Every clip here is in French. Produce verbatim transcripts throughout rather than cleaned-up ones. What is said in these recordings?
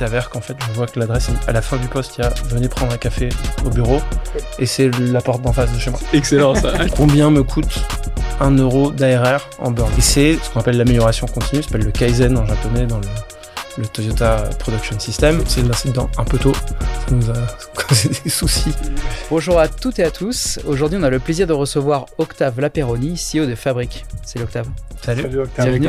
s'avère qu'en fait, je vois que l'adresse, à la fin du poste, il y a « Venez prendre un café au bureau » et c'est la porte d'en face de chez moi. Excellent ça. Combien me coûte un euro d'A R R en burn? Et c'est ce qu'on appelle l'amélioration continue, ça s'appelle le Kaizen en japonais dans le, le Toyota Production System. C'est lancé dedans un peu tôt, ça nous a causé des soucis. Bonjour à toutes et à tous. Aujourd'hui, on a le plaisir de recevoir Octave Laperoni, C E O de Fabric. Salut Octave. Salut. Salut Octave. Bienvenue.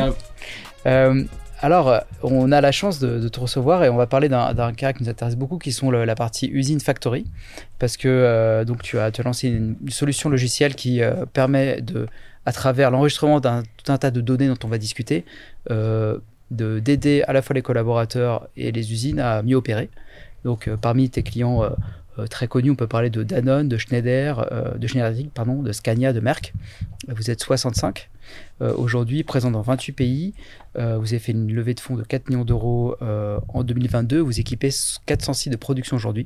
Euh, alors, on a la chance de, de te recevoir et on va parler d'un, d'un cas qui nous intéresse beaucoup, qui sont le, la partie usine factory, parce que euh, donc tu as, tu as lancé une, une solution logicielle qui euh, permet de, à travers l'enregistrement d'un tout un tas de données dont on va discuter, euh, de d'aider à la fois les collaborateurs et les usines à mieux opérer. Donc, euh, parmi tes clients euh, euh, très connus, on peut parler de Danone, de Schneider, euh, de Schneider Electric, pardon, de Scania, de Merck. Vous êtes soixante-cinq euh, aujourd'hui, présents dans vingt-huit pays. Euh, vous avez fait une levée de fonds de quatre millions d'euros euh, en deux mille vingt-deux. Vous équipez quatre cents sites de production aujourd'hui.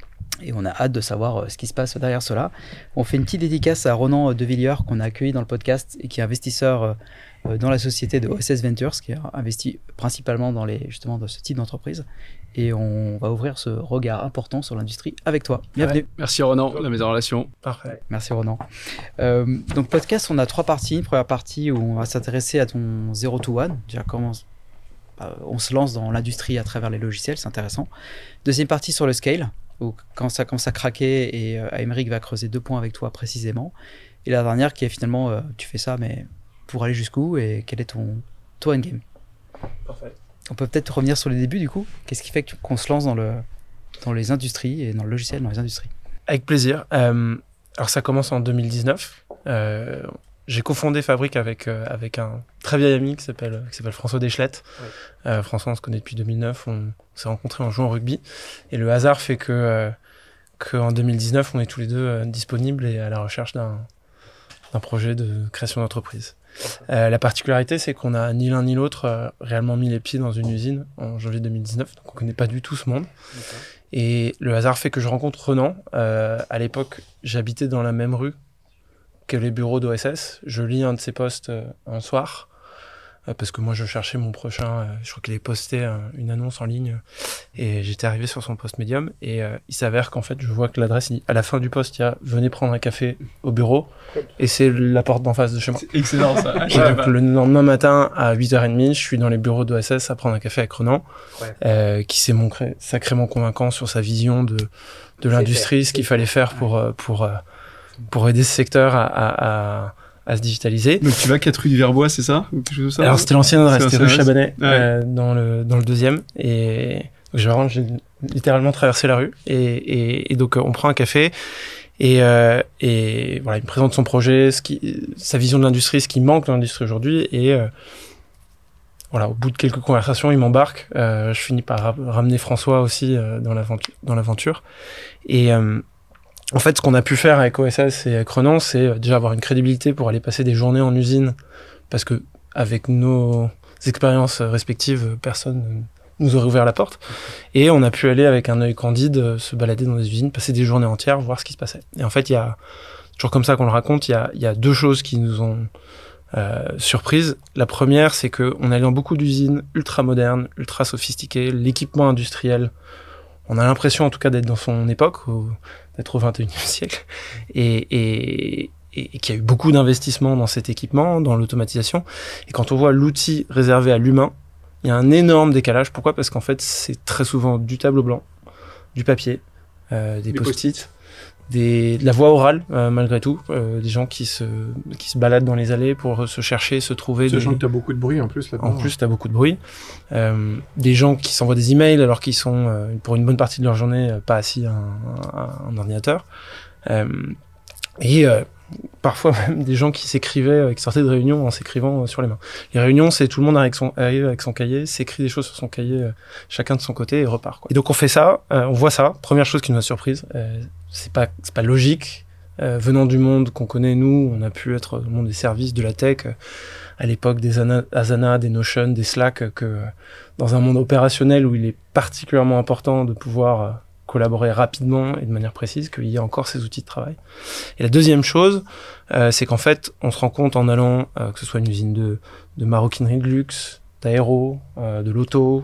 Et on a hâte de savoir euh, ce qui se passe derrière cela. On fait une petite dédicace à Ronan Devilliers qu'on a accueilli dans le podcast et qui est investisseur euh, dans la société de O S S Ventures, qui a investi principalement dans, les, justement, dans ce type d'entreprise. Et on va ouvrir ce regard important sur l'industrie avec toi. Bienvenue. Ouais. Merci Ronan, la mise en relation. Parfait. Merci Ronan. Euh, donc podcast, on a trois parties. Une première partie où on va s'intéresser à ton zero to one. Déjà comment euh, on se lance dans l'industrie à travers les logiciels, c'est intéressant. Deuxième partie sur le scale, où quand ça commence à craquer et euh, Aymeric va creuser deux points avec toi précisément. Et la dernière qui est finalement, euh, tu fais ça, mais pour aller jusqu'où et quel est ton, ton endgame? Parfait. On peut peut-être revenir sur les débuts du coup. Qu'est-ce qui fait que- qu'on se lance dans, le, dans les industries et dans le logiciel dans les industries? Avec plaisir. Euh, alors ça commence en deux mille dix-neuf. Euh, j'ai cofondé Fabric avec, euh, avec un très vieil ami qui s'appelle, qui s'appelle François Deschlettes. Ouais. Euh, François, on se connaît depuis deux mille neuf. On, on s'est rencontrés en jouant au rugby. Et le hasard fait que, euh, qu'en deux mille dix-neuf, on est tous les deux euh, disponibles et à la recherche d'un, d'un projet de création d'entreprise. Euh, la particularité, c'est qu'on a ni l'un ni l'autre euh, réellement mis les pieds dans une usine en janvier deux mille dix-neuf, donc on connaît pas du tout ce monde. Okay. Et le hasard fait que je rencontre Renan. Euh, à l'époque, j'habitais dans la même rue que les bureaux d'O S S. Je lis un de ses posts euh, un soir, euh, parce que moi je cherchais mon prochain, euh, je crois qu'il avait posté euh, une annonce en ligne, et j'étais arrivé sur son post Medium, et euh, il s'avère qu'en fait, je vois que l'adresse, à la fin du post, il y a « Venez prendre un café au bureau », et c'est la porte d'en face de chez moi. C'est excellent ça. Et donc le lendemain matin à huit heures trente, je suis dans les bureaux d'O S S à prendre un café avec Renan, ouais. euh, qui s'est montré sacrément convaincant sur sa vision de, de l'industrie, ce qu'il fallait faire pour, pour, pour aider ce secteur à, à, à, à se digitaliser. Donc tu vas quatre rue du Verbois, c'est ça, ou quelque chose comme ça? Alors c'était l'ancienne adresse, c'était rue Chabanais, ouais. euh, dans, le, dans le deuxième. Et j'ai, vraiment, j'ai littéralement traversé la rue. Et, et, et donc on prend un café. Et, euh, et voilà, il me présente son projet, ce qui, sa vision de l'industrie, ce qui manque dans l'industrie aujourd'hui. Et euh, voilà, au bout de quelques conversations, il m'embarque. Euh, je finis par ra- ramener François aussi euh, dans, l'aventure, dans l'aventure. Et euh, en fait, ce qu'on a pu faire avec O S S et avec Renan, c'est déjà avoir une crédibilité pour aller passer des journées en usine. Parce que avec nos expériences respectives, personne nous aurait ouvert la porte. Et on a pu aller avec un œil candide, se balader dans des usines, passer des journées entières, voir ce qui se passait. Et en fait, il y a, toujours comme ça qu'on le raconte, il y a, il y a deux choses qui nous ont euh, surprises. La première, c'est qu'on allait dans beaucoup d'usines ultra modernes, ultra sophistiquées, l'équipement industriel, on a l'impression en tout cas d'être dans son époque, au, d'être au vingt et unième siècle, et, et, et, et qu'il y a eu beaucoup d'investissements dans cet équipement, dans l'automatisation. Et quand on voit l'outil réservé à l'humain, il y a un énorme décalage. Pourquoi ? Parce qu'en fait, c'est très souvent du tableau blanc, du papier, euh, des, des post-it, des, de la voix orale, euh, malgré tout. Euh, des gens qui se, qui se baladent dans les allées pour se chercher, se trouver. Sachant des... que tu as beaucoup de bruit en plus là-dedans. En plus, tu as beaucoup de bruit. Euh, des gens qui s'envoient des emails alors qu'ils sont, euh, pour une bonne partie de leur journée, euh, pas assis à un, à un ordinateur. Euh, et... Euh, parfois même des gens qui s'écrivaient, euh, qui sortaient de réunions en s'écrivant euh, sur les mains. Les réunions, c'est tout le monde arrive avec son, arrive avec son cahier, s'écrit des choses sur son cahier, euh, chacun de son côté et repart, quoi. Et donc on fait ça, euh, on voit ça. Première chose qui nous a surprise, euh, c'est pas, c'est pas logique. Euh, venant du monde qu'on connaît nous, on a pu être dans le monde des services, de la tech, euh, à l'époque des Ana, Asana, des Notion, des Slack, euh, que euh, dans un monde opérationnel où il est particulièrement important de pouvoir euh, collaborer rapidement et de manière précise, qu'il y a encore ces outils de travail. Et la deuxième chose, euh, c'est qu'en fait, on se rend compte en allant, euh, que ce soit une usine de, de maroquinerie de luxe, d'aéro, euh, de l'auto,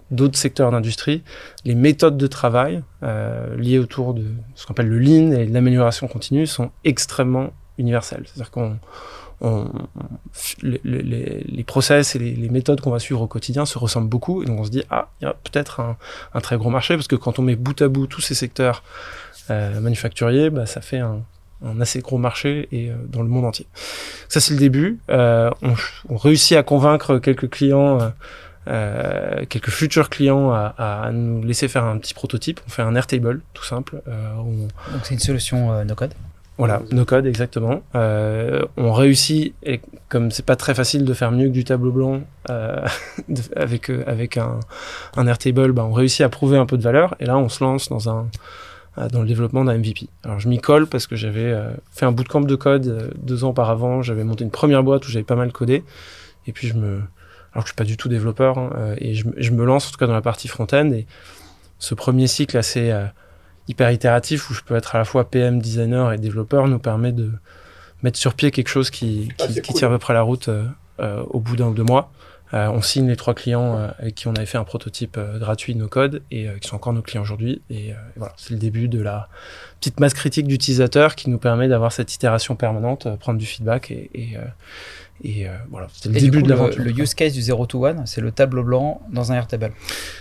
d'autres secteurs d'industrie, les méthodes de travail euh, liées autour de ce qu'on appelle le lean et l'amélioration continue sont extrêmement universelles. C'est-à-dire qu'on on, les, les, les process et les, les méthodes qu'on va suivre au quotidien se ressemblent beaucoup, et donc on se dit ah, il y a peut-être un, un très gros marché, parce que quand on met bout à bout tous ces secteurs euh, manufacturiers, bah, ça fait un un assez gros marché et euh, dans le monde entier. Ça, c'est le début. Euh, on, on réussit à convaincre quelques clients, euh, euh, quelques futurs clients à, à nous laisser faire un petit prototype. On fait un Airtable, tout simple. Euh, on... Donc, c'est une solution euh, no-code. Voilà, no-code, exactement. Euh, on réussit, et comme c'est pas très facile de faire mieux que du tableau blanc euh, avec, euh, avec un, un Airtable, bah, on réussit à prouver un peu de valeur. Et là, on se lance dans un dans le développement d'un M V P. Alors je m'y colle parce que j'avais euh, fait un bootcamp de code euh, deux ans auparavant, j'avais monté une première boîte où j'avais pas mal codé, et puis je me... Alors que je suis pas du tout développeur, hein, euh, et je, je me lance en tout cas dans la partie front-end, et ce premier cycle assez euh, hyper itératif où je peux être à la fois P M, designer et développeur nous permet de mettre sur pied quelque chose qui, qui, ah, qui cool. tient à peu près la route euh, euh, au bout d'un ou deux mois. Euh, on signe les trois clients euh, avec qui on avait fait un prototype euh, gratuit no code et euh, qui sont encore nos clients aujourd'hui. Et, euh, et voilà, c'est le début de la petite masse critique d'utilisateurs qui nous permet d'avoir cette itération permanente, euh, prendre du feedback et, et, euh, et euh, voilà, c'est le et début coup, de l'aventure. Le, le use case du zero to one, c'est le tableau blanc dans un Airtable.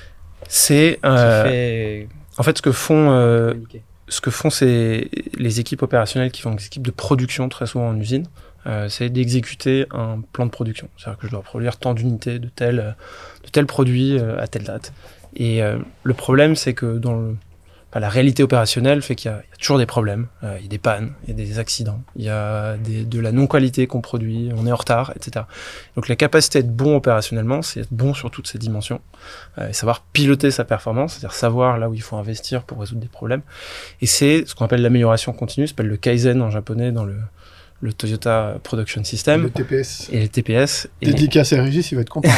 C'est euh, fait... en fait ce que font euh, ce que font c'est les équipes opérationnelles qui font des équipes de production très souvent en usine. Euh, c'est d'exécuter un plan de production. C'est-à-dire que je dois produire tant d'unités de tel, de tel produit euh, à telle date. Et euh, le problème, c'est que dans le, enfin, la réalité opérationnelle fait qu'il y a, il y a toujours des problèmes. Euh, il y a des pannes, il y a des accidents, il y a des, de la non-qualité qu'on produit, on est en retard, et cetera. Donc la capacité d'être bon opérationnellement, c'est être bon sur toutes ces dimensions. Euh, et savoir piloter sa performance, c'est-à-dire savoir là où il faut investir pour résoudre des problèmes. Et c'est ce qu'on appelle l'amélioration continue, ça s'appelle le Kaizen en japonais dans le le Toyota Production System. Le T P S. Et le T P S. Dédicace à Régis, il va être content.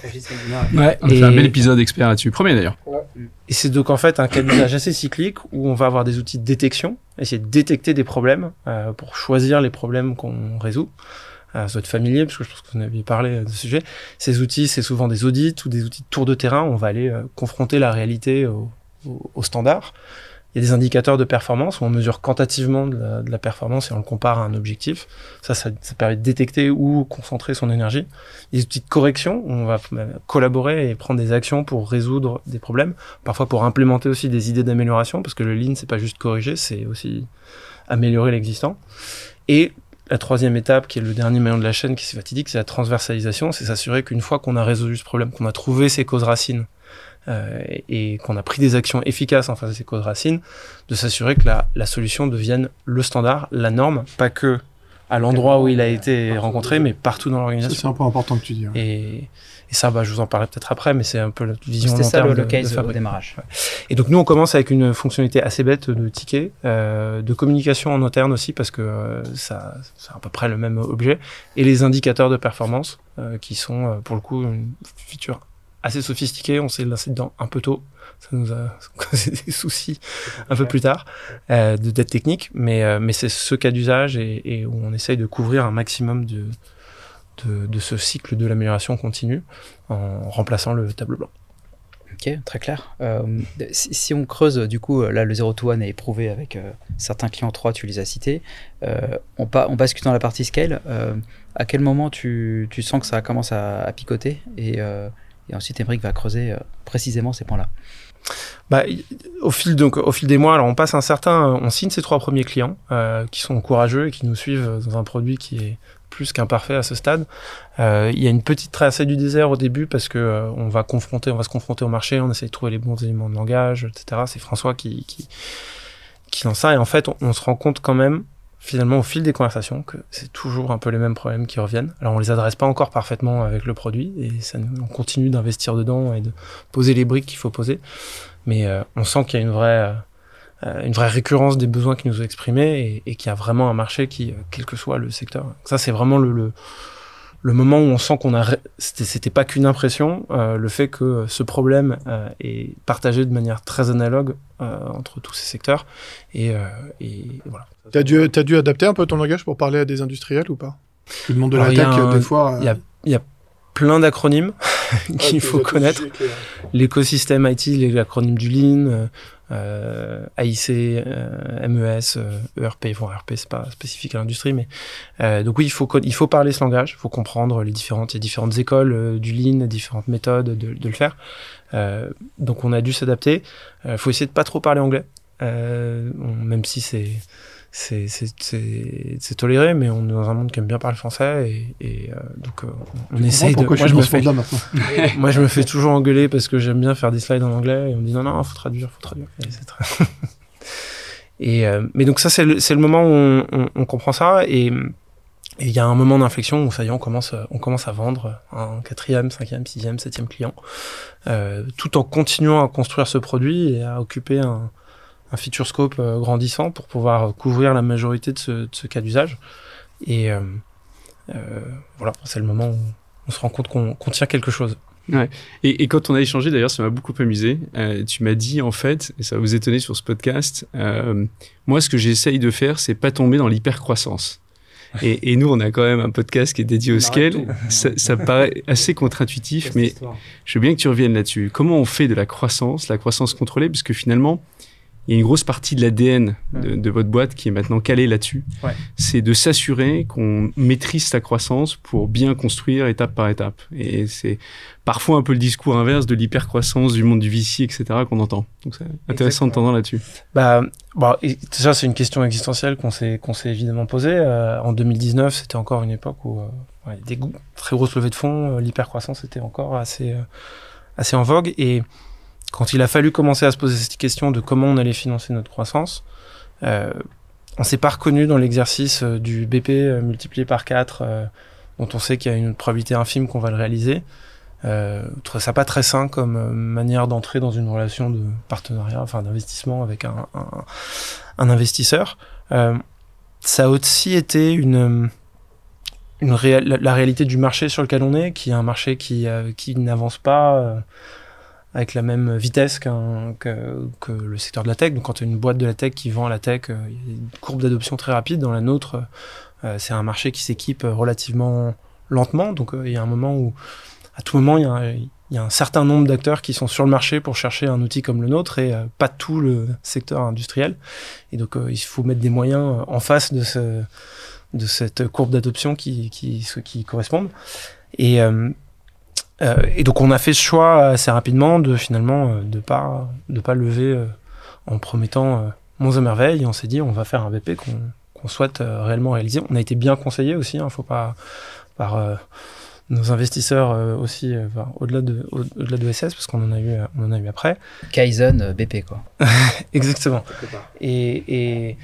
Ouais, on et... fait un bel épisode expert là-dessus. Premier d'ailleurs. Ouais. Et c'est donc en fait un cas d'usage assez cyclique où on va avoir des outils de détection, essayer de détecter des problèmes euh, pour choisir les problèmes qu'on résout. Euh, ça doit être familier, parce que je pense que vous en aviez parlé de ce sujet. Ces outils, c'est souvent des audits ou des outils de tour de terrain où on va aller euh, confronter la réalité au, au, au standard. Il y a des indicateurs de performance où on mesure quantitativement de la, de la performance et on le compare à un objectif. Ça, ça, ça permet de détecter où concentrer son énergie. Il y a des outils de correction où on va collaborer et prendre des actions pour résoudre des problèmes. Parfois pour implémenter aussi des idées d'amélioration, parce que le lean, c'est pas juste corriger, c'est aussi améliorer l'existant. Et la troisième étape, qui est le dernier maillon de la chaîne, qui est fatidique, c'est la transversalisation. C'est s'assurer qu'une fois qu'on a résolu ce problème, qu'on a trouvé ses causes racines, Euh, et, et qu'on a pris des actions efficaces en face de ces causes racines, de s'assurer que la, la solution devienne le standard, la norme, pas que à l'endroit où il a été rencontré, mais partout dans l'organisation. C'est un point important que tu dis. Ouais. Et, et ça, bah, je vous en parlerai peut-être après, mais c'est un peu la vision long terme. C'était ça le, de, le case de au démarrage. Ouais. Et donc nous, on commence avec une fonctionnalité assez bête de ticket, euh, de communication en interne aussi, parce que euh, ça, c'est à peu près le même objet, et les indicateurs de performance, euh, qui sont euh, pour le coup une feature assez sophistiqué, on s'est lancé dedans un peu tôt, ça nous a causé des soucis un peu plus tard euh, de dette technique, mais euh, mais c'est ce cas d'usage et, et où on essaye de couvrir un maximum de de, de ce cycle de l'amélioration continue en remplaçant le tableau blanc. Ok, très clair. Euh, si, si on creuse, du coup, là, le zero to one est éprouvé avec euh, certains clients, trois, tu les as cités. Euh, on, pa- on bascule dans la partie scale. Euh, à quel moment tu, tu sens que ça commence à, à picoter et euh, Et ensuite, Aymeric va creuser euh, précisément ces points-là. Bah, au fil donc au fil des mois, alors on passe un certain, on signe ces trois premiers clients euh, qui sont courageux et qui nous suivent dans un produit qui est plus qu'imparfait à ce stade. Euh, il y a une petite traversée du désert au début parce que euh, on va confronter, on va se confronter au marché, on essaie de trouver les bons éléments de langage, et cetera. C'est François qui qui qui lance ça et en fait, on, on se rend compte quand même. Finalement, au fil des conversations, que c'est toujours un peu les mêmes problèmes qui reviennent. Alors, on les adresse pas encore parfaitement avec le produit, et ça, on continue d'investir dedans et de poser les briques qu'il faut poser. Mais euh, on sent qu'il y a une vraie, euh, une vraie récurrence des besoins qui nous ont exprimés et, et qu'il y a vraiment un marché qui, quel que soit le secteur. Ça, c'est vraiment le, le, le moment où on sent qu'on a, c'était, c'était pas qu'une impression, euh, le fait que ce problème euh, est partagé de manière très analogue euh, entre tous ces secteurs. Et, euh, et voilà. T'as dû, t'as dû adapter un peu ton langage pour parler à des industriels ou pas? Le monde de la tech, un, des fois... Il euh... y, a, y a plein d'acronymes. qu'il faut connaître. L'écosystème I T, l'acronyme du Lean, euh, A I C, euh, M E S, euh, E R P. Bon, E R P, c'est pas spécifique à l'industrie, mais euh, donc oui, il faut il faut parler ce langage, il faut comprendre les différentes, les différentes écoles euh, du Lean, différentes méthodes de, de le faire. Euh, donc on a dû s'adapter. Il euh, faut essayer de pas trop parler anglais, euh, on, même si c'est c'est c'est c'est c'est toléré, mais on est dans un monde qui aime bien parler français et, et euh, donc euh, on, on essaye de. Moi, je, je me fais moi je me fais toujours engueuler parce que j'aime bien faire des slides en anglais et on me dit non non faut traduire faut traduire et c'est très... et euh, mais donc ça c'est le c'est le moment où on, on, on comprend ça et il y a un moment d'inflexion où ça y est on commence on commence à vendre un quatrième cinquième sixième septième client euh, tout en continuant à construire ce produit et à occuper un un feature scope euh, grandissant pour pouvoir euh, couvrir la majorité de ce, de ce cas d'usage. Et euh, euh, voilà, c'est le moment où on se rend compte qu'on, qu'on tient quelque chose. Ouais. Et, et quand on a échangé, d'ailleurs, ça m'a beaucoup amusé. Euh, tu m'as dit, en fait, et ça va vous étonner sur ce podcast, euh, moi, ce que j'essaye de faire, c'est pas tomber dans l'hypercroissance. Et, et nous, on a quand même un podcast qui est dédié au scale. Ça, ça paraît assez contre-intuitif, mais je veux bien que tu reviennes là-dessus. Comment on fait de la croissance, la croissance contrôlée, parce que finalement, il y a une grosse partie de l'A D N de, de votre boîte qui est maintenant calée là-dessus. Ouais. C'est de s'assurer qu'on maîtrise sa croissance pour bien construire étape par étape. Et c'est parfois un peu le discours inverse de l'hypercroissance du monde du V C, et cetera qu'on entend. Donc c'est intéressant Exactement. de t'entendre là-dessus. Bah, bah, ça c'est une question existentielle qu'on s'est, qu'on s'est évidemment posée. Euh, en deux mille dix-neuf, c'était encore une époque où euh, ouais, des très grosses levées de fonds, euh, l'hypercroissance était encore assez, euh, assez en vogue. Et quand il a fallu commencer à se poser cette question de comment on allait financer notre croissance, euh, on s'est pas reconnu dans l'exercice euh, du B P euh, multiplié par quatre, euh, dont on sait qu'il y a une probabilité infime qu'on va le réaliser. Euh, on trouve ça pas très sain comme euh, manière d'entrer dans une relation de partenariat, enfin d'investissement avec un, un, un investisseur. Euh, ça a aussi été une, une réa- la, la réalité du marché sur lequel on est, qui est un marché qui, euh, qui n'avance pas euh, avec la même vitesse qu'un, que, que le secteur de la tech. Donc quand tu as une boîte de la tech qui vend à la tech, il euh, y a une courbe d'adoption très rapide. Dans la nôtre, euh, c'est un marché qui s'équipe relativement lentement. Donc il euh, y a un moment où, à tout moment, il y a un, y a un certain nombre d'acteurs qui sont sur le marché pour chercher un outil comme le nôtre et euh, pas tout le secteur industriel. Et donc euh, il faut mettre des moyens en face de, ce, de cette courbe d'adoption qui, qui, qui correspondent. Et... Euh, Euh, et donc on a fait ce choix assez rapidement de finalement euh, de pas de pas lever euh, en promettant euh, monts et merveilles. Et on s'est dit on va faire un B P qu'on, qu'on souhaite euh, réellement réaliser. On a été bien conseillé aussi, hein, faut pas par euh, nos investisseurs euh, aussi euh, enfin, au-delà de au, au-delà de S S parce qu'on en a eu on en a eu après. Kaizen B P quoi. Exactement. Et et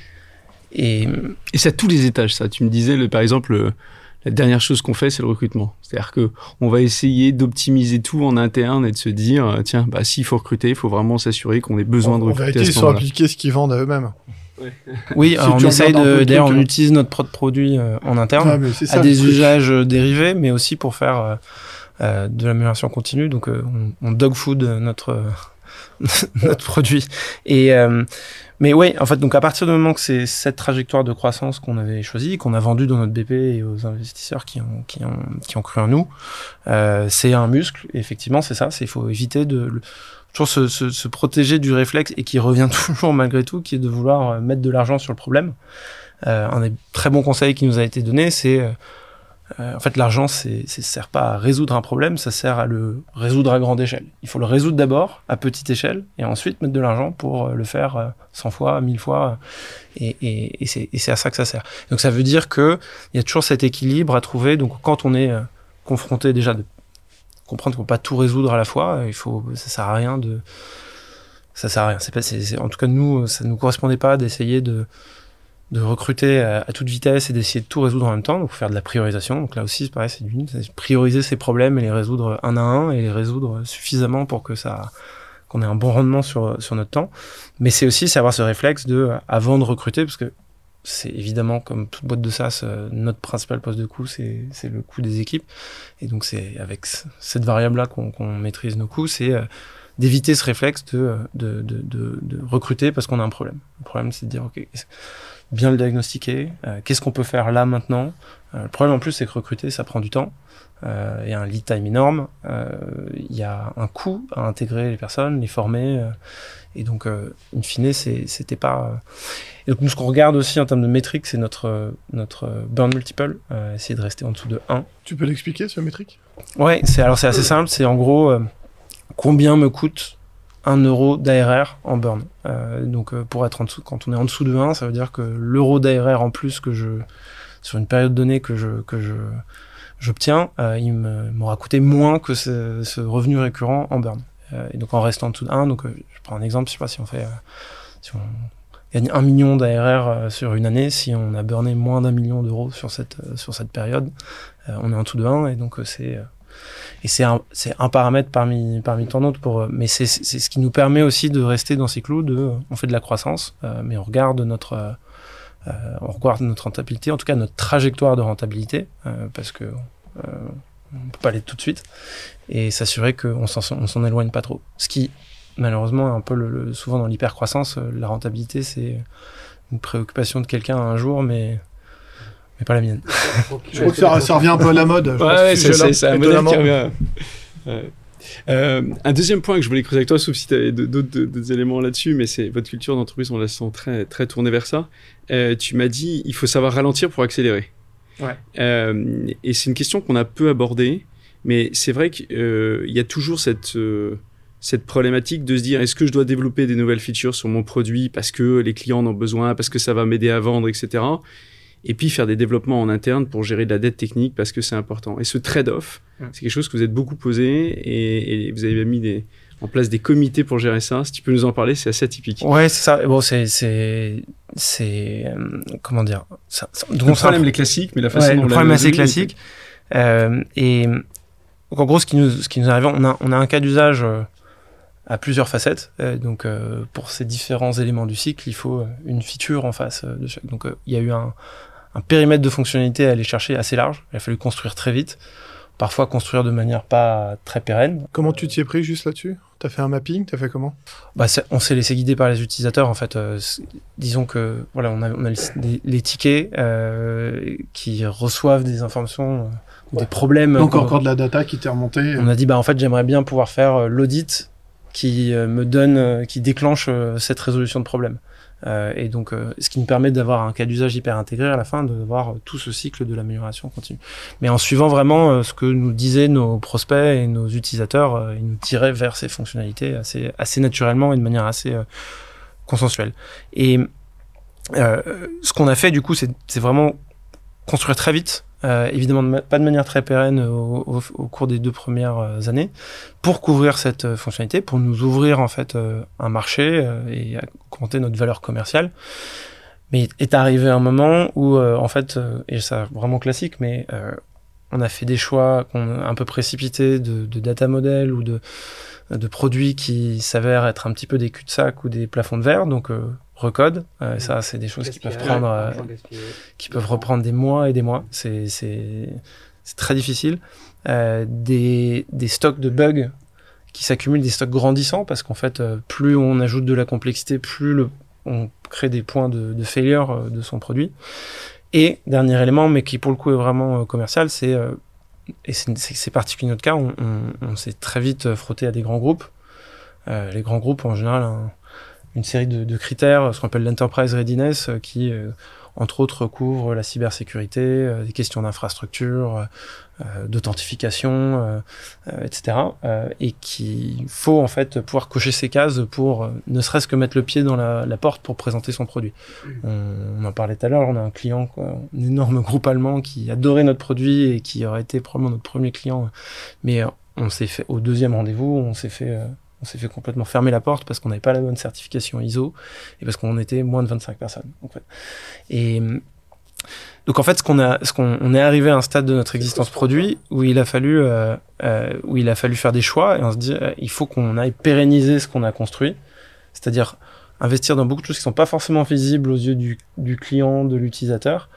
et et c'est à tous les étages ça. Tu me disais le, par exemple. Le... La dernière chose qu'on fait, c'est le recrutement. C'est-à-dire que on va essayer d'optimiser tout en interne et de se dire, tiens, bah, s'il faut recruter, il faut vraiment s'assurer qu'on ait besoin en, de recruter. En vérité, ils sont appliqués ce qu'ils vendent à eux-mêmes. Ouais. Oui, si alors on essaye de, d'ailleurs, truc, on hein. utilise notre propre produit euh, en interne ah, ça, à des usages euh, dérivés, mais aussi pour faire euh, euh, de l'amélioration continue. Donc, euh, on, on dog food notre, euh, notre produit. Et, euh, Mais oui, en fait, donc à partir du moment que c'est cette trajectoire de croissance qu'on avait choisie, qu'on a vendue dans notre B P et aux investisseurs qui ont qui ont qui ont cru en nous, euh, c'est un muscle. Et effectivement, c'est ça. C'est il faut éviter de le, toujours se, se se protéger du réflexe et qui revient toujours malgré tout, qui est de vouloir mettre de l'argent sur le problème. Euh, un des très bons conseils qui nous a été donné, c'est euh, Euh, en fait, l'argent, c'est, c'est sert pas à résoudre un problème, ça sert à le résoudre à grande échelle. Il faut le résoudre d'abord à petite échelle et ensuite mettre de l'argent pour le faire cent fois, mille fois. Et, et, et, c'est, et c'est à ça que ça sert. Donc, ça veut dire que il y a toujours cet équilibre à trouver. Donc, quand on est confronté déjà de comprendre qu'on peut pas tout résoudre à la fois, il faut, ça sert à rien de, ça sert à rien. C'est pas, c'est, c'est, en tout cas, nous, ça nous correspondait pas d'essayer de de recruter à, à toute vitesse et d'essayer de tout résoudre en même temps, donc faire de la priorisation. Donc là aussi, c'est pareil, c'est d'une, c'est prioriser ces problèmes et les résoudre un à un et les résoudre suffisamment pour que ça, qu'on ait un bon rendement sur sur notre temps. Mais c'est aussi savoir ce réflexe de, avant de recruter, parce que c'est évidemment comme toute boîte de SaaS, notre principal poste de coût, c'est c'est le coût des équipes. Et donc c'est avec cette variable-là qu'on, qu'on maîtrise nos coûts, c'est d'éviter ce réflexe de, de, de, de, de recruter parce qu'on a un problème. Le problème, c'est de dire, ok, bien le diagnostiquer, euh, qu'est-ce qu'on peut faire là maintenant. Euh, le problème en plus, c'est que recruter, ça prend du temps. Euh, il y a un lead time énorme, euh, il y a un coût à intégrer les personnes, les former, euh, et donc, euh, in fine, c'est, c'était pas... Euh... Et donc, nous, ce qu'on regarde aussi en termes de métriques, c'est notre, notre burn multiple, euh, essayer de rester en dessous de un. Tu peux l'expliquer, ce métrique ? Ouais, c'est, alors c'est assez simple, c'est en gros, euh, combien me coûte un euro d'A R R en burn. Euh, donc, euh, pour être en dessous, quand on est en dessous de un, ça veut dire que l'euro d'A R R en plus que je, sur une période donnée que je, que je, j'obtiens, euh, il me, m'aura coûté moins que ce, ce revenu récurrent en burn. Euh, et donc en restant en dessous de un, donc euh, je prends un exemple, je sais pas si on fait, euh, si on gagne un million d'A R R euh, sur une année, si on a burné moins d'un million d'euros sur cette euh, sur cette période, euh, on est en dessous de un, et donc euh, c'est euh, et c'est un c'est un paramètre parmi parmi tant d'autres pour, euh, mais c'est c'est ce qui nous permet aussi de rester dans ces clous de, euh, on fait de la croissance, euh, mais on regarde notre euh, euh, on regarde notre rentabilité, en tout cas notre trajectoire de rentabilité, euh, parce que euh, on peut pas aller tout de suite, et s'assurer qu'on s'en, on s'en éloigne pas trop. Ce qui, malheureusement, est un peu le, le, souvent dans l'hypercroissance, la rentabilité, c'est une préoccupation de quelqu'un un jour, mais, mais pas la mienne. Je crois que ça, ça revient un peu à la mode. Ouais, ouais, c'est, c'est, c'est un modèle qui revient. Ouais. Euh, un deuxième point que je voulais creuser avec toi, sauf si tu avais d'autres, d'autres éléments là-dessus, mais c'est votre culture d'entreprise, on la sent très, très tournée vers ça. Euh, tu m'as dit, il faut savoir ralentir pour accélérer. Ouais. Euh, et c'est une question qu'on a peu abordée, mais c'est vrai qu'il euh, y a toujours cette, euh, cette problématique de se dire, est-ce que je dois développer des nouvelles features sur mon produit parce que les clients en ont besoin, parce que ça va m'aider à vendre, et cetera. Et puis faire des développements en interne pour gérer de la dette technique parce que c'est important. Et ce trade-off, mmh. c'est quelque chose que vous êtes beaucoup posé, et, et vous avez mis des, en place des comités pour gérer ça. Si tu peux nous en parler, c'est assez atypique. Ouais, c'est ça. Bon, c'est, c'est, c'est, euh, comment dire, ça, ça, donc le problème est classique, mais la façon ouais, dont le problème est assez classique. Euh, et donc en gros, ce qui nous, ce qui nous arrive, on a, on a un cas d'usage euh, à plusieurs facettes. Euh, donc euh, pour ces différents éléments du cycle, il faut euh, une feature en face euh, de chaque. Donc euh, il y a eu un, un périmètre de fonctionnalité à aller chercher assez large. Il a fallu construire très vite. Parfois construire de manière pas très pérenne. Comment tu t'y es pris juste là-dessus ? T'as fait un mapping ? T'as fait comment ? Bah, on s'est laissé guider par les utilisateurs, en fait. Euh, disons que, voilà, on a, on a les, les tickets euh, qui reçoivent des informations, euh, ouais. des problèmes. Donc encore, encore de la data qui t'est remontée. On a dit, bah, en fait, j'aimerais bien pouvoir faire euh, l'audit qui euh, me donne, euh, qui déclenche euh, cette résolution de problème. Euh, et donc, euh, ce qui nous permet d'avoir un cas d'usage hyper intégré à la fin, de voir euh, tout ce cycle de l'amélioration continue. Mais en suivant vraiment euh, ce que nous disaient nos prospects et nos utilisateurs, euh, ils nous tiraient vers ces fonctionnalités assez, assez naturellement et de manière assez euh, consensuelle. Et euh, ce qu'on a fait, du coup, c'est, c'est vraiment construire très vite, euh, évidemment de ma- pas de manière très pérenne au, au, au cours des deux premières euh, années, pour couvrir cette euh, fonctionnalité, pour nous ouvrir en fait euh, un marché euh, et augmenter notre valeur commerciale. Mais est arrivé un moment où euh, en fait, euh, et c'est vraiment classique, mais euh, on a fait des choix qu'on, un peu précipités de, de data model ou de, de produits qui s'avèrent être un petit peu des cul-de-sac ou des plafonds de verre, donc euh, recode. Euh, mmh. Ça, c'est des choses qui peuvent prendre, euh, qui peuvent reprendre des mois et des mois. C'est, c'est, c'est très difficile. Euh, des, des stocks de bugs qui s'accumulent, des stocks grandissants, parce qu'en fait, euh, plus on ajoute de la complexité, plus le, on crée des points de, de failure euh, de son produit. Et dernier élément, mais qui pour le coup est vraiment euh, commercial, c'est euh, et c'est, c'est, c'est particulier notre cas, on, on, on s'est très vite frotté à des grands groupes. Euh, les grands groupes, en général, un, une série de, de critères, ce qu'on appelle l'enterprise readiness, euh, qui, euh, entre autres, couvre la cybersécurité, euh, des questions d'infrastructure, euh, d'authentification, euh, euh, et cetera. Euh, et qu'il faut, en fait, pouvoir cocher ces cases pour euh, ne serait-ce que mettre le pied dans la, la porte pour présenter son produit. On, on en parlait tout à l'heure, on a un client, quoi, un énorme groupe allemand qui adorait notre produit et qui aurait été probablement notre premier client. Mais euh, on s'est fait, au deuxième rendez-vous, on s'est fait... Euh, On s'est fait complètement fermer la porte parce qu'on n'avait pas la bonne certification I S O et parce qu'on était moins de vingt-cinq personnes. En fait. Et donc en fait, ce qu'on a, ce qu'on, on est arrivé à un stade de notre existence produit où il a fallu, euh, euh, où il a fallu faire des choix et on se dit, euh, il faut qu'on aille pérenniser ce qu'on a construit, c'est-à-dire investir dans beaucoup de choses qui sont pas forcément visibles aux yeux du, du client, de l'utilisateur,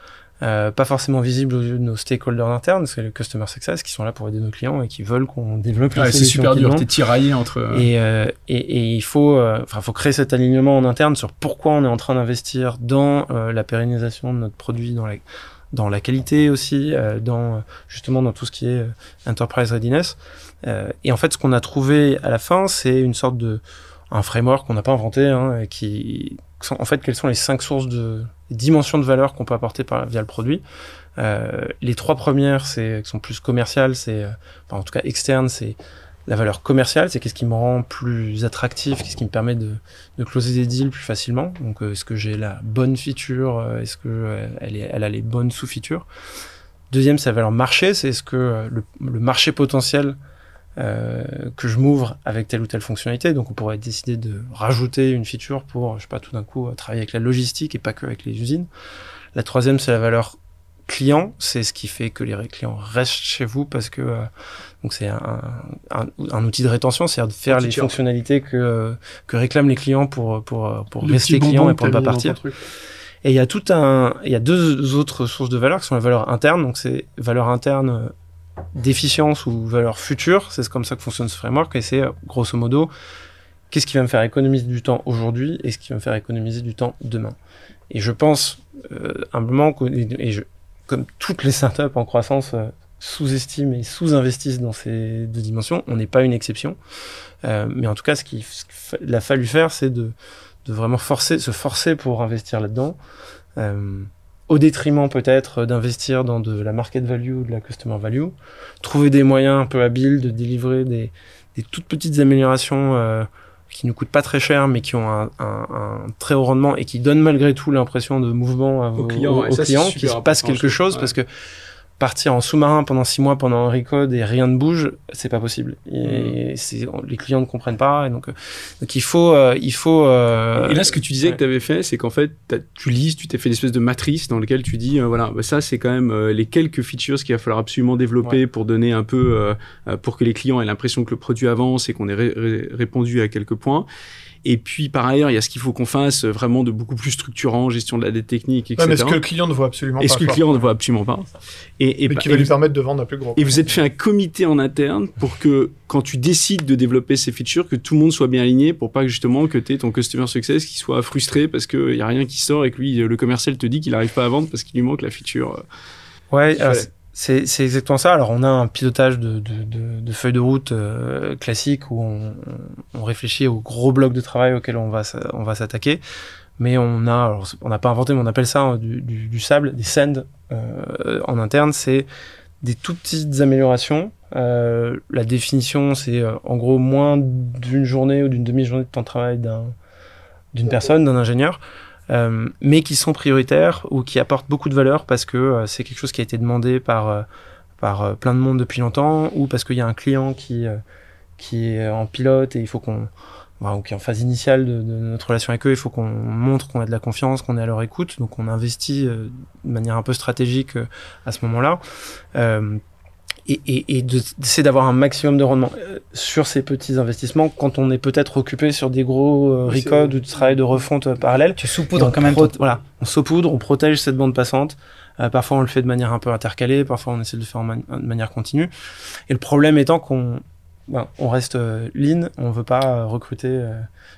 euh, pas forcément visibles aux yeux de nos stakeholders internes, c'est les customer success qui sont là pour aider nos clients et qui veulent qu'on développe ouais, les c'est solutions super qu'ils dur, ont. t'es tiraillé entre... Et, euh, et, et il faut, enfin, euh, faut créer cet alignement en interne sur pourquoi on est en train d'investir dans euh, la pérennisation de notre produit, dans la, dans la qualité aussi, euh, dans justement dans tout ce qui est euh, enterprise readiness. Euh, et en fait, ce qu'on a trouvé à la fin, c'est une sorte de un framework qu'on n'a pas inventé, hein, qui sont, en fait, quelles sont les cinq sources de les dimensions de valeur qu'on peut apporter par, via le produit. Euh, les trois premières, c'est qui sont plus commerciales, c'est, enfin, en tout cas externes, c'est la valeur commerciale, c'est qu'est-ce qui me rend plus attractif, qu'est-ce qui me permet de, de closer des deals plus facilement. Donc, euh, est-ce que j'ai la bonne feature, euh, est-ce que euh, elle, est, elle a les bonnes sous-features. Deuxième, c'est la valeur marché, c'est est-ce que euh, le, le marché potentiel Euh, que je m'ouvre avec telle ou telle fonctionnalité. Donc on pourrait décider de rajouter une feature pour, je sais pas, tout d'un coup travailler avec la logistique et pas que avec les usines. La troisième, c'est la valeur client, c'est ce qui fait que les clients restent chez vous parce que euh, donc c'est un, un, un outil de rétention, c'est-à-dire de faire les fonctionnalités que que réclament les clients pour pour pour le rester clients et pour ne pas partir. Et il y a tout un, il y a deux autres sources de valeur qui sont la valeur interne, donc c'est valeur interne d'efficience ou valeur future, c'est comme ça que fonctionne ce framework, et c'est grosso modo qu'est-ce qui va me faire économiser du temps aujourd'hui et ce qui va me faire économiser du temps demain. Et je pense euh, humblement que, et je, comme toutes les startups en croissance euh, sous-estiment et sous-investissent dans ces deux dimensions, on n'est pas une exception, euh, mais en tout cas ce qu'il a fallu faire, c'est de, de vraiment forcer, se forcer pour investir là-dedans, euh, au détriment peut-être d'investir dans de la market value ou de la customer value, trouver des moyens un peu habiles de délivrer des, des toutes petites améliorations euh, qui nous coûtent pas très cher mais qui ont un, un, un très haut rendement et qui donnent malgré tout l'impression de mouvement à vos, aux clients, aux, aux ça, clients qu'il se passe quelque chose, ouais. Parce que partir en sous-marin pendant six mois pendant un recode et rien ne bouge, c'est pas possible. Et mmh. c'est, les clients ne comprennent pas. Et donc, donc il faut, euh, il faut. Euh, et là, ce que tu disais ouais. que tu avais fait, c'est qu'en fait, tu lises, tu t'es fait une espèce de matrice dans laquelle tu dis, euh, voilà, bah, ça c'est quand même euh, les quelques features qu'il va falloir absolument développer ouais. pour donner un peu, euh, pour que les clients aient l'impression que le produit avance et qu'on ait ré- ré- répondu à quelques points. Et puis, par ailleurs, il y a ce qu'il faut qu'on fasse vraiment de beaucoup plus structurant, gestion de la dette technique, et cetera. Ouais, mais ce que le client ne voit absolument et pas. ce que le client ne voit absolument pas. Et, et, mais qui va lui permettre de vendre un plus gros. Et vous êtes fait un comité en interne pour que, quand tu décides de développer ces features, que tout le monde soit bien aligné pour pas que justement que tu aies ton customer success qui soit frustré parce qu'il y a rien qui sort et que lui, le commercial te dit qu'il n'arrive pas à vendre parce qu'il lui manque la feature. Ouais, alors, c'est, c'est exactement ça. Alors, on a un pilotage de, de, de, de feuille de route euh, classique où on, on réfléchit aux gros blocs de travail auxquels on va, on va s'attaquer. Mais on a, alors, on n'a pas inventé, mais on appelle ça hein, du, du, du sable, des sand euh, en interne. C'est des tout petites améliorations. Euh, la définition, c'est euh, en gros moins d'une journée ou d'une demi-journée de temps de travail d'un, d'une personne, d'un ingénieur. Euh, mais qui sont prioritaires ou qui apportent beaucoup de valeur parce que euh, c'est quelque chose qui a été demandé par, euh, par euh, plein de monde depuis longtemps ou parce qu'il y a un client qui, euh, qui est en pilote et il faut qu'on, enfin, ou qui est en phase initiale de, de notre relation avec eux, il faut qu'on montre qu'on a de la confiance, qu'on est à leur écoute, donc on investit euh, de manière un peu stratégique euh, à ce moment-là. Euh, Et, et, et de, d'essayer d'avoir un maximum de rendement euh, sur ces petits investissements quand on est peut-être occupé sur des gros euh, recodes ou de travail de refonte euh, parallèle. Tu saupoudres quand même. Pro- voilà, on saupoudre, on protège cette bande passante. Euh, parfois on le fait de manière un peu intercalée, parfois on essaie de le faire en man- de manière continue. Et le problème étant qu'on ben, on reste euh, lean, on veut pas euh, recruter euh,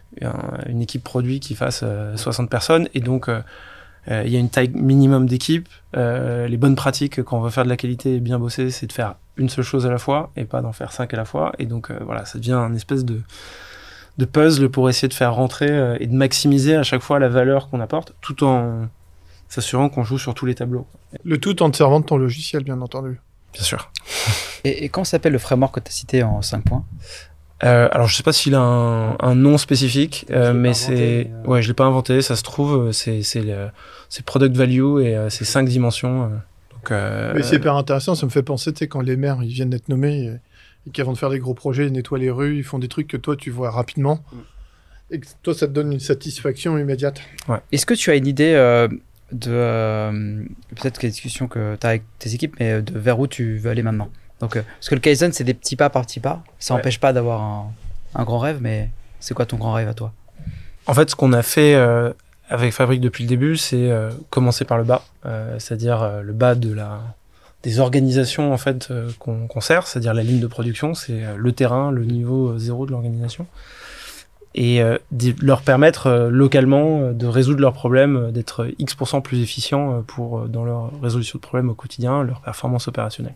un, une équipe produit qui fasse euh, soixante personnes et donc euh, il euh, y a une taille minimum d'équipe. Euh, les bonnes pratiques quand on veut faire de la qualité et bien bosser, c'est de faire une seule chose à la fois et pas d'en faire cinq à la fois. Et donc euh, voilà, ça devient un espèce de, de puzzle pour essayer de faire rentrer euh, et de maximiser à chaque fois la valeur qu'on apporte, tout en s'assurant qu'on joue sur tous les tableaux. Le tout en te servant de ton logiciel, bien entendu. Bien sûr. Et, et comment s'appelle le framework que tu as cité en cinq points ? Euh, alors je sais pas s'il a un, un nom spécifique, euh, mais c'est euh... ouais, je l'ai pas inventé. Ça se trouve, c'est c'est le, c'est product value et euh, c'est cinq dimensions. Euh, donc. Euh... Mais c'est hyper intéressant. Ça me fait penser, tu sais, quand les maires ils viennent d'être nommés et, et qu'avant de faire des gros projets, ils nettoient les rues, ils font des trucs que toi tu vois rapidement mm. et que toi ça te donne une satisfaction immédiate. Ouais. Est-ce que tu as une idée euh, de euh, peut-être que la discussion que tu as avec tes équipes, mais de vers où tu veux aller maintenant? Donc, euh, parce que le Kaizen, c'est des petits pas par petits pas. Ça n'empêche ouais. pas d'avoir un, un grand rêve, mais c'est quoi ton grand rêve à toi? En fait, ce qu'on a fait euh, avec Fabrique depuis le début, c'est euh, commencer par le bas, euh, c'est-à-dire euh, le bas de la des organisations en fait euh, qu'on, qu'on sert, c'est-à-dire la ligne de production, c'est euh, le terrain, le niveau euh, zéro de l'organisation, et euh, de leur permettre euh, localement euh, de résoudre leurs problèmes, euh, d'être X pour cent plus efficients euh, pour euh, dans leur résolution de problèmes au quotidien, leur performance opérationnelle.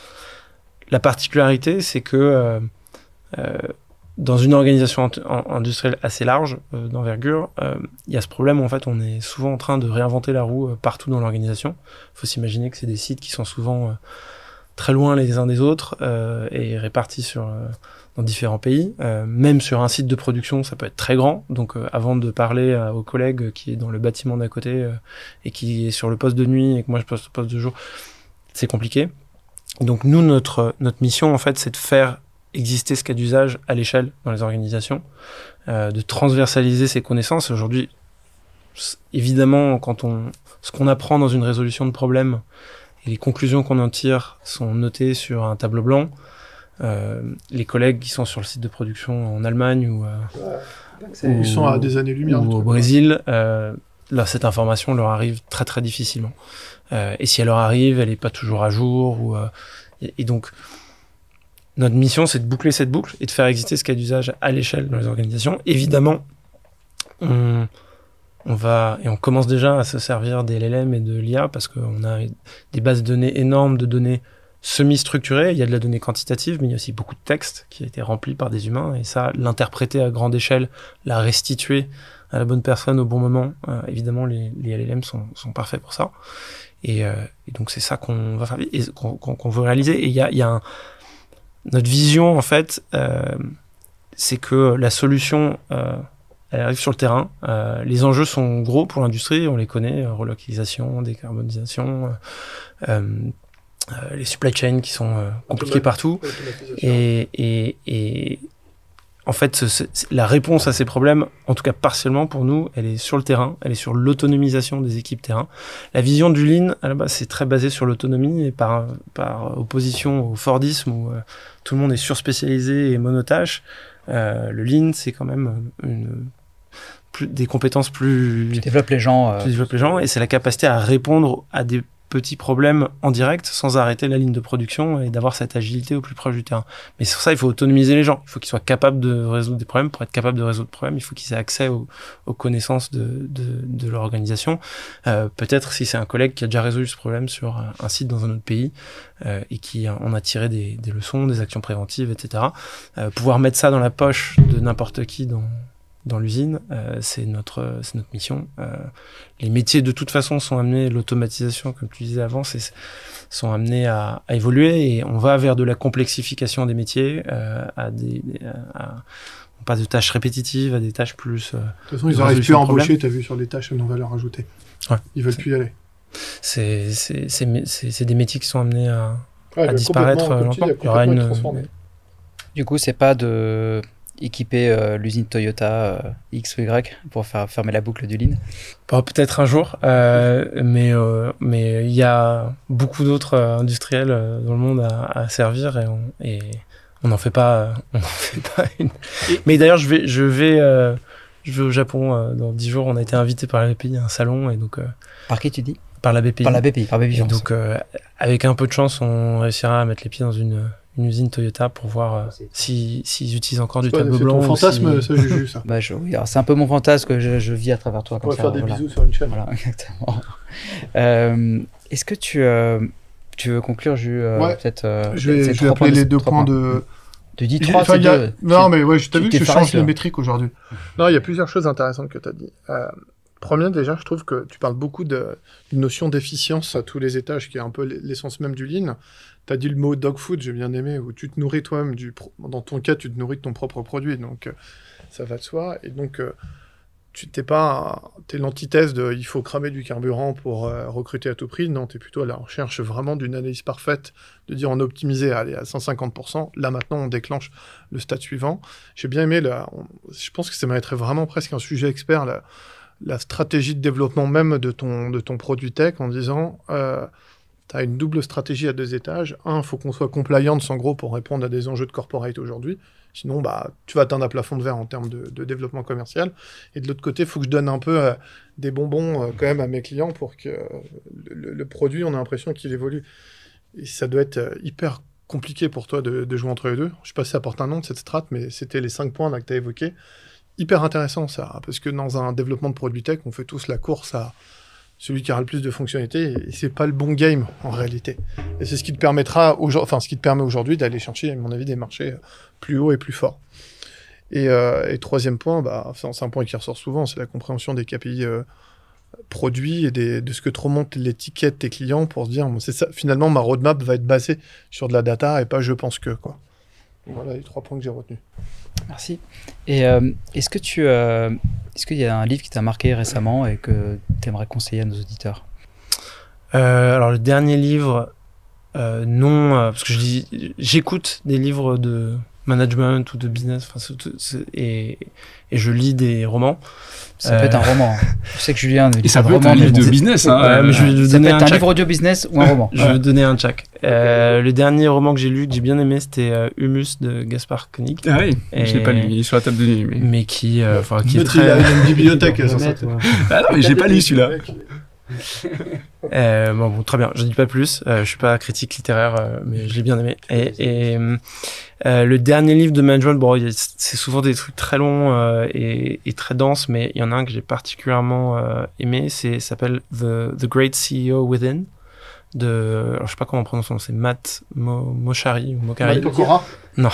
La particularité, c'est que euh, euh, dans une organisation int- industrielle assez large, euh, d'envergure, il euh, y a ce problème où en fait on est souvent en train de réinventer la roue euh, partout dans l'organisation. Il faut s'imaginer que c'est des sites qui sont souvent euh, très loin les uns des autres euh, et répartis sur, euh, dans différents pays. Euh, même sur un site de production, ça peut être très grand. Donc euh, avant de parler euh, aux collègues qui est dans le bâtiment d'à côté euh, et qui est sur le poste de nuit et que moi je poste au poste de jour, c'est compliqué. Donc nous, notre, notre mission en fait, c'est de faire exister ce cas d'usage à l'échelle dans les organisations, euh, de transversaliser ces connaissances. Aujourd'hui, évidemment, quand on, ce qu'on apprend dans une résolution de problème et les conclusions qu'on en tire sont notées sur un tableau blanc, euh, les collègues qui sont sur le site de production en Allemagne ou, euh, ou ils sont à des années-lumière ou au Brésil, euh, là, cette information leur arrive très très difficilement. Euh, et si elle leur arrive, elle n'est pas toujours à jour. Ou, euh, et, et donc, notre mission, c'est de boucler cette boucle et de faire exister ce cas d'usage à l'échelle dans les organisations. Évidemment, on, on va, et on commence déjà à se servir des L L M et de l'I A parce qu'on a des bases de données énormes, de données semi-structurées. Il y a de la donnée quantitative, mais il y a aussi beaucoup de texte qui a été rempli par des humains. Et ça, l'interpréter à grande échelle, la restituer à la bonne personne au bon moment, euh, évidemment, les, les L L M sont, sont parfaits pour ça. Et, euh, et donc, c'est ça qu'on va faire et qu'on, qu'on, qu'on veut réaliser. Et il y a, il y a un... Notre vision, en fait, euh, c'est que la solution, euh, elle arrive sur le terrain. Euh, les enjeux sont gros pour l'industrie, on les connaît, euh, relocalisation, décarbonisation, euh, euh, les supply chains qui sont euh, compliqués partout. Et, et, et en fait, ce, ce, la réponse à ces problèmes, en tout cas partiellement pour nous, elle est sur le terrain, elle est sur l'autonomisation des équipes terrain. La vision du Lean, à la base, c'est très basé sur l'autonomie et par, par opposition au Fordisme où euh, tout le monde est surspécialisé et monotâche. Euh, le Lean, c'est quand même une, plus, des compétences plus... Tu développes les gens. Euh... Tu développes les gens et c'est la capacité à répondre à des petits problèmes en direct sans arrêter la ligne de production et d'avoir cette agilité au plus proche du terrain. Mais sur ça, il faut autonomiser les gens. Il faut qu'ils soient capables de résoudre des problèmes. Pour être capable de résoudre des problèmes, il faut qu'ils aient accès aux, aux connaissances de, de, de leur organisation. Euh, peut-être si c'est un collègue qui a déjà résolu ce problème sur un, un site dans un autre pays euh, et qui en a tiré des, des leçons, des actions préventives, et cetera. Euh, pouvoir mettre ça dans la poche de n'importe qui dans dans l'usine, euh, c'est notre c'est notre mission. Euh, les métiers de toute façon sont amenés, l'automatisation, comme tu disais avant, c'est, sont amenés à, à évoluer et on va vers de la complexification des métiers, euh, à des, à, on passe de tâches répétitives à des tâches plus. Euh, de toute façon, ils n'arrivent plus à embaucher. T'as vu sur les tâches à non-valeur ajoutée. Ouais. Ils veulent plus y aller. C'est c'est c'est c'est, c'est des métiers qui sont amenés à, ouais, à disparaître longtemps. Il y aura une. Du coup, c'est pas de équiper euh, l'usine Toyota euh, X ou Y pour faire fermer la boucle du Lean? Bon, peut-être un jour, euh, mais euh, mais il y a beaucoup d'autres euh, industriels euh, dans le monde à, à servir et on et on n'en fait pas euh, on en fait pas une. Mais d'ailleurs, je vais je vais euh, je vais au Japon euh, dans dix jours. On a été invité par la B P I à un salon et donc. Euh, par qui tu dis? Par la B P I. Par la B P I, par B P I. Donc euh, avec un peu de chance, on réussira à mettre les pieds dans une une usine Toyota pour voir euh, si s'ils utilisent encore du tableau blanc. C'est ton fantasme, si... ça, Juju, ça. Bah, je, oui, alors c'est un peu mon fantasme que je, je vis à travers toi. On comme va ça, faire des voilà. bisous sur une chaîne. Voilà, exactement. euh, est-ce que tu, euh, tu veux conclure, Jules euh, ouais. peut-être euh, Je vais, je vais appeler les deux points de... Tu dis trois, enfin, c'est a... deux. Non, tu, mais ouais, je t'ai vu que je change les là. métriques aujourd'hui. Non, il y a plusieurs choses intéressantes que tu as dit. Euh, Premier, déjà, je trouve que tu parles beaucoup de, d'une notion d'efficience à tous les étages, qui est un peu l'essence même du Lean. Tu as dit le mot dog food, j'ai bien aimé, où tu te nourris toi-même. Du pro... Dans ton cas, tu te nourris de ton propre produit, donc euh, ça va de soi. Et donc, euh, tu t'es pas, t'es l'antithèse de il faut cramer du carburant pour euh, recruter à tout prix. Non, tu es plutôt à la recherche vraiment d'une analyse parfaite, de dire on a optimisé allez, à cent cinquante pour cent. Là, maintenant, on déclenche le stade suivant. J'ai bien aimé, là, on... je pense que ça mériterait vraiment presque un sujet expert, là. La stratégie de développement même de ton, de ton produit tech en disant euh, tu as une double stratégie à deux étages. Un, il faut qu'on soit compliant, en gros, pour répondre à des enjeux de corporate aujourd'hui. Sinon, bah, tu vas atteindre un plafond de verre en termes de, de développement commercial. Et de l'autre côté, il faut que je donne un peu euh, des bonbons euh, quand même à mes clients pour que euh, le, le produit, on a l'impression qu'il évolue. Et ça doit être euh, hyper compliqué pour toi de, de jouer entre les deux. Je sais pas si ça porte un nom de cette strat, mais c'était les cinq points là, que tu as évoqués. Hyper intéressant ça, parce que dans un développement de produit tech, on fait tous la course à celui qui aura le plus de fonctionnalités, et c'est pas le bon game en réalité. Et c'est ce qui te permettra, enfin ce qui te permet aujourd'hui d'aller chercher, à mon avis, des marchés plus hauts et plus forts. Et, euh, et troisième point, bah, c'est un point qui ressort souvent, c'est la compréhension des K P I euh, produits et des, de ce que te remontent les tickets de tes clients pour se dire, bon, c'est ça, finalement, ma roadmap va être basée sur de la data et pas je pense que, quoi. Voilà les trois points que j'ai retenus. Merci. Et euh, est-ce que tu, euh, est-ce qu'il y a un livre qui t'a marqué récemment et que tu aimerais conseiller à nos auditeurs ? euh, Alors le dernier livre, euh, non, euh, parce que je lis, j'écoute des livres de management ou de business, enfin, c'est, c'est, et, et je lis des romans. Ça euh... peut être un roman. Je sais que Julien ne lit et ça pas peut de être roman, un livre bon, de business. Hein, ouais, euh, mais je vais ça peut être un, un livre audio business ou un roman. Je vais donner un tchac. Euh, le dernier roman que j'ai lu, que j'ai bien aimé, c'était euh, Humus de Gaspard Koenig. Ah oui, et... je l'ai pas lu, il est sur la table de nuit. Mais, mais qui, euh, enfin, qui est très... très... Il a une bibliothèque. ça, ça, ah non, mais j'ai pas lu celui-là. euh, bon, bon, très bien, je dis pas plus. Euh, je suis pas critique littéraire, euh, mais je l'ai bien aimé. Et, et euh, le dernier livre de management, bon, c'est souvent des trucs très longs euh, et, et très denses, mais il y en a un que j'ai particulièrement euh, aimé. C'est s'appelle The The Great C E O Within. De, alors je sais pas comment on prononce son nom, c'est Matt Mo, Mochary ou Mokari. Matt Pokora ? Non.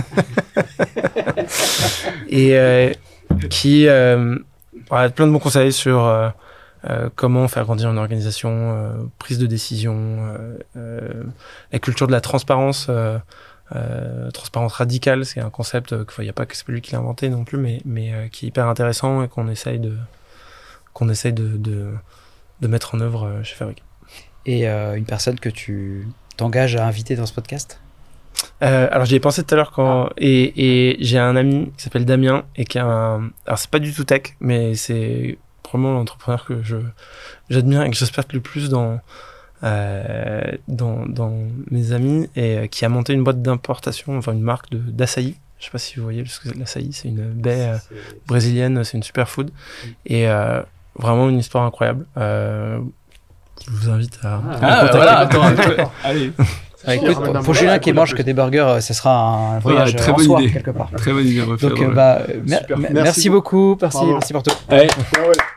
et euh, qui euh, a plein de bons conseils sur euh, euh, comment faire grandir une organisation, euh, prise de décision, euh, euh, la culture de la transparence, euh, euh, transparence radicale, c'est un concept euh, qu'il n'y a pas que c'est pas lui qui l'a inventé non plus, mais mais euh, qui est hyper intéressant et qu'on essaye de qu'on essaye de, de de mettre en œuvre euh, chez Fabric. Et euh, une personne que tu t'engages à inviter dans ce podcast ? Euh, alors j'y ai pensé tout à l'heure quand ah. et, et j'ai un ami qui s'appelle Damien et qui a un alors c'est pas du tout tech mais c'est probablement l'entrepreneur que je j'admire et que j'espère le plus dans euh, dans dans mes amis et euh, qui a monté une boîte d'importation, enfin une marque de d'açaï. Je sais pas si vous voyez ce que c'est l'açaï, c'est une baie euh, brésilienne, c'est une superfood mm. et euh, vraiment une histoire incroyable. Euh, Je vous invite à... Ah, ah voilà, attends, attends. Allez. Ouais, écoute, pour, pour Julien qui mange que des burgers, ce sera un voyage ouais, très en bonne soi, idée. quelque part. Très bonne idée. Donc, euh, bah, mer- merci, merci beaucoup. Merci, merci pour tout. Allez. Ouais, ouais.